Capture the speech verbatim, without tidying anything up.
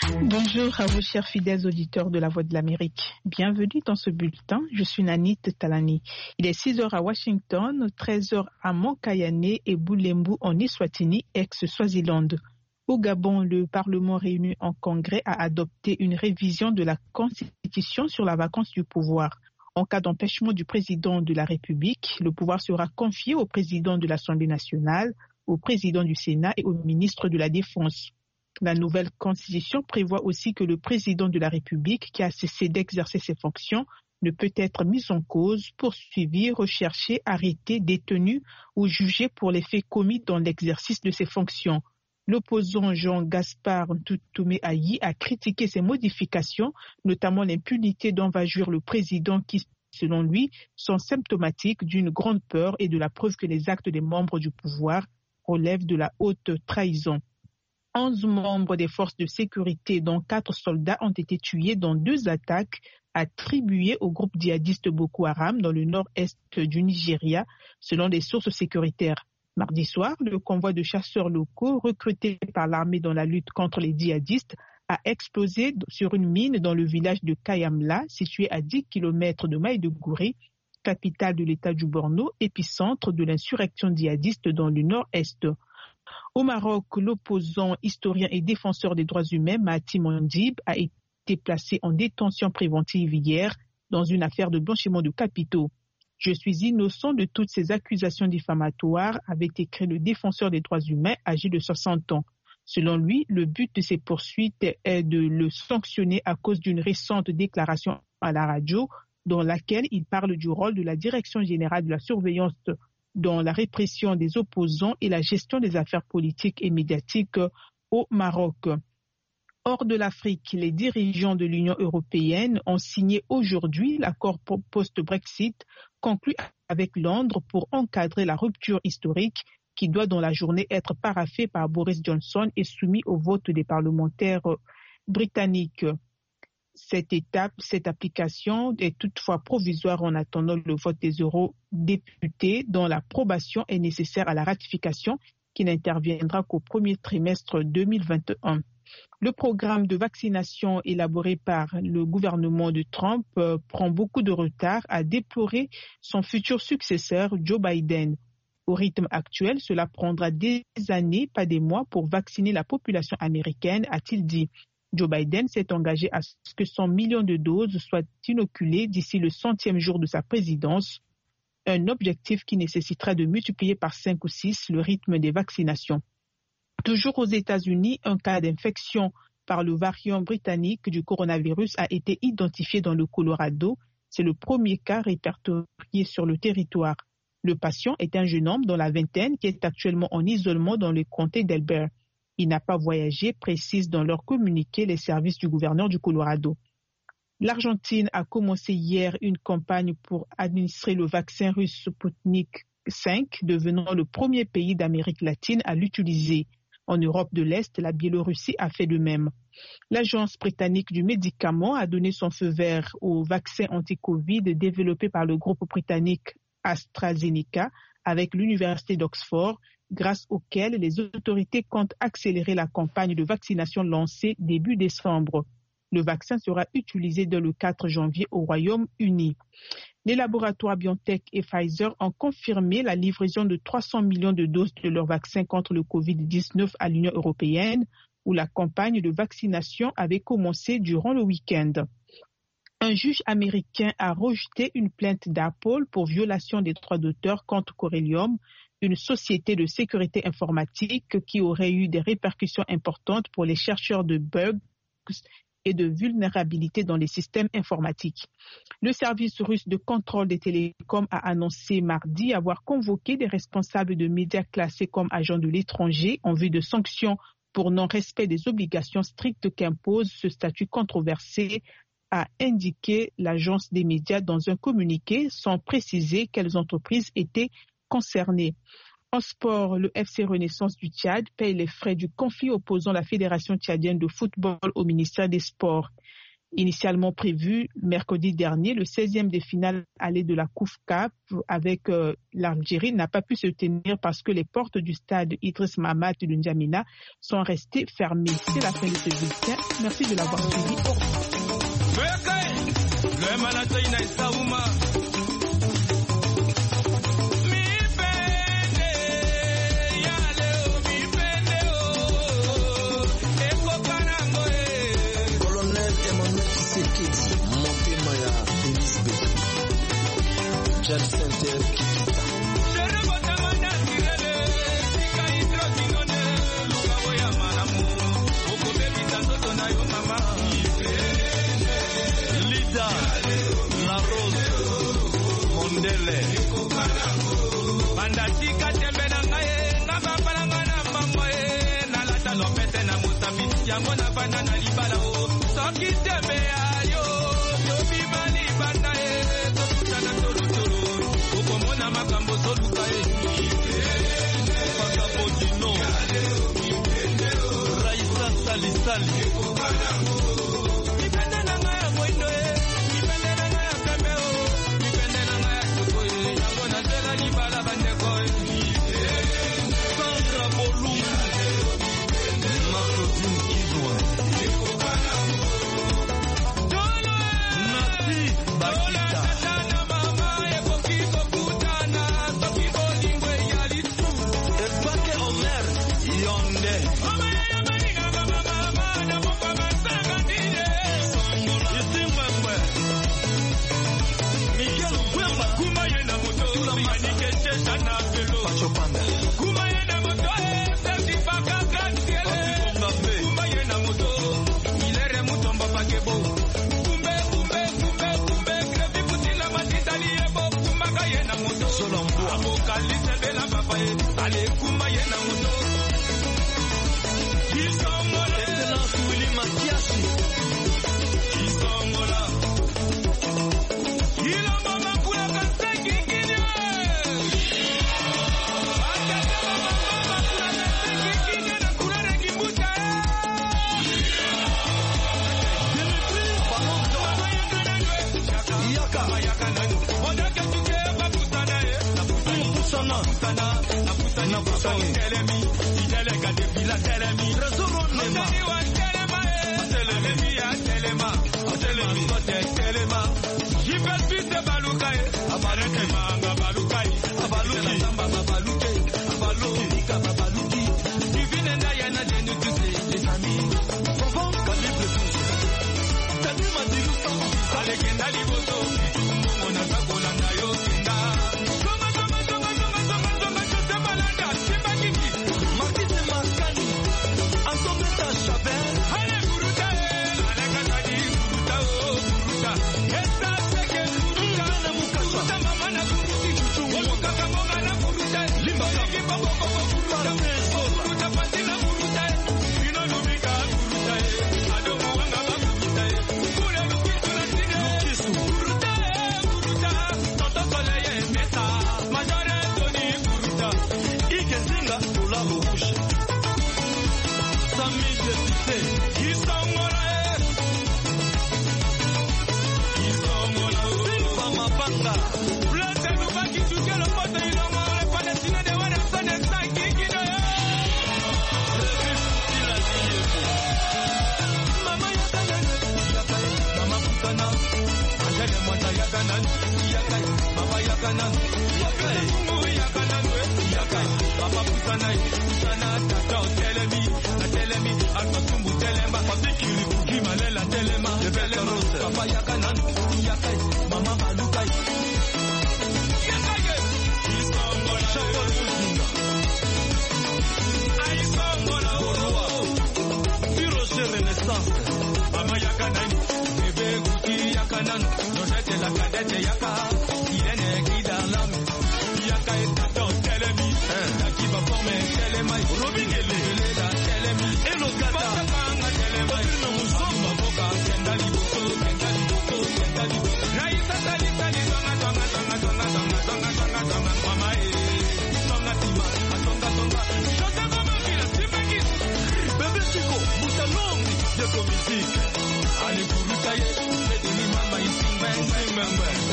Bonjour à vous, chers fidèles auditeurs de La Voix de l'Amérique. Bienvenue dans ce bulletin. Je suis Nanit Talani. Il est six heures à Washington, treize heures à Montcayane et Boulembu en Eswatini, ex-Swaziland. Au Gabon, le Parlement réuni en congrès a adopté une révision de la Constitution sur la vacance du pouvoir. En cas d'empêchement du président de la République, le pouvoir sera confié au président de l'Assemblée nationale, au président du Sénat et au ministre de la Défense. La nouvelle constitution prévoit aussi que le président de la République, qui a cessé d'exercer ses fonctions, ne peut être mis en cause, poursuivi, recherché, arrêté, détenu ou jugé pour les faits commis dans l'exercice de ses fonctions. L'opposant Jean-Gaspard Ntoutoumé Ayi a critiqué ces modifications, notamment l'impunité dont va jouir le président qui, selon lui, sont symptomatiques d'une grande peur et de la preuve que les actes des membres du pouvoir relèvent de la haute trahison. Onze membres des forces de sécurité, dont quatre soldats, ont été tués dans deux attaques attribuées au groupe djihadiste Boko Haram dans le nord-est du Nigeria, selon des sources sécuritaires. Mardi soir, le convoi de chasseurs locaux recrutés par l'armée dans la lutte contre les djihadistes a explosé sur une mine dans le village de Kayamla, situé à dix kilomètres de Maïdougouri, capitale de l'État du Borno, épicentre de l'insurrection djihadiste dans le nord-est. Au Maroc, l'opposant historien et défenseur des droits humains Mahati Mandib a été placé en détention préventive hier dans une affaire de blanchiment de capitaux. « Je suis innocent de toutes ces accusations diffamatoires », avait écrit le défenseur des droits humains âgé de soixante ans. Selon lui, le but de ces poursuites est de le sanctionner à cause d'une récente déclaration à la radio dans laquelle il parle du rôle de la Direction générale de la surveillance dans la répression des opposants et la gestion des affaires politiques et médiatiques au Maroc. Hors de l'Afrique, les dirigeants de l'Union européenne ont signé aujourd'hui l'accord post-Brexit conclu avec Londres pour encadrer la rupture historique qui doit dans la journée être paraphée par Boris Johnson et soumis au vote des parlementaires britanniques. Cette étape, cette application est toutefois provisoire en attendant le vote des eurodéputés dont l'approbation est nécessaire à la ratification qui n'interviendra qu'au premier trimestre deux mille vingt et un. Le programme de vaccination élaboré par le gouvernement de Trump euh, prend beaucoup de retard, à déplorer son futur successeur Joe Biden. Au rythme actuel, cela prendra des années, pas des mois, pour vacciner la population américaine, a-t-il dit. Joe Biden s'est engagé à ce que cent millions de doses soient inoculées d'ici le centième jour de sa présidence, un objectif qui nécessitera de multiplier par cinq ou six le rythme des vaccinations. Toujours aux États-Unis, un cas d'infection par le variant britannique du coronavirus a été identifié dans le Colorado. C'est le premier cas répertorié sur le territoire. Le patient est un jeune homme dans la vingtaine qui est actuellement en isolement dans le comté d'Elbert. Il n'a pas voyagé, précisent dans leur communiqué les services du gouverneur du Colorado. L'Argentine a commencé hier une campagne pour administrer le vaccin russe Sputnik cinq, devenant le premier pays d'Amérique latine à l'utiliser. En Europe de l'Est, la Biélorussie a fait de même. L'Agence britannique du médicament a donné son feu vert au vaccin anti-Covid développé par le groupe britannique AstraZeneca avec l'Université d'Oxford, grâce auquel les autorités comptent accélérer la campagne de vaccination lancée début décembre. Le vaccin sera utilisé dès le quatre janvier au Royaume-Uni. Les laboratoires BioNTech et Pfizer ont confirmé la livraison de trois cents millions de doses de leur vaccin contre le covid dix-neuf à l'Union européenne, où la campagne de vaccination avait commencé durant le week-end. Un juge américain a rejeté une plainte d'Apple pour violation des droits d'auteur contre Corellium, une société de sécurité informatique qui aurait eu des répercussions importantes pour les chercheurs de bugs et de vulnérabilité dans les systèmes informatiques. Le service russe de contrôle des télécoms a annoncé mardi avoir convoqué des responsables de médias classés comme agents de l'étranger en vue de sanctions pour non-respect des obligations strictes qu'impose ce statut controversé, a indiqué l'agence des médias dans un communiqué sans préciser quelles entreprises étaient concernées. En sport, le F C Renaissance du Tchad paye les frais du conflit opposant la Fédération tchadienne de football au ministère des Sports. Initialement prévu mercredi dernier, le seizième des finales allées de la COUF Cup avec euh, l'Algérie n'a pas pu se tenir parce que les portes du stade Idriss Mahamat de N'Djamena sont restées fermées. C'est la fin de ce bulletin. Merci de l'avoir suivi. Allez, yeah. Make me mama, you sing bang, bang, bang, bang.